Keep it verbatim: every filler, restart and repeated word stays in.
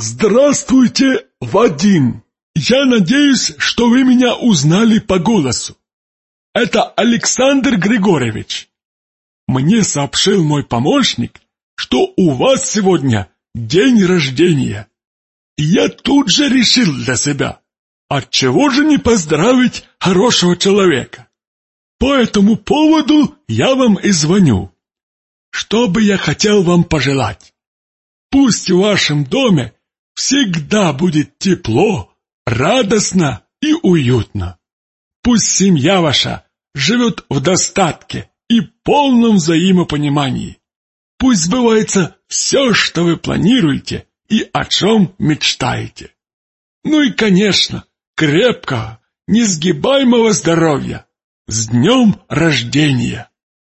Здравствуйте, Вадим. Я надеюсь, что вы меня узнали по голосу. Это Александр Григорьевич. Мне сообщил мой помощник, что у вас сегодня день рождения. И я тут же решил для себя, отчего же не поздравить хорошего человека. По этому поводу я вам и звоню. Что бы я хотел вам пожелать? Пусть в вашем доме всегда будет тепло, радостно и уютно. Пусть семья ваша живет в достатке и полном взаимопонимании. Пусть сбывается все, что вы планируете и о чем мечтаете. Ну и, конечно, крепкого, несгибаемого здоровья. С днем рождения!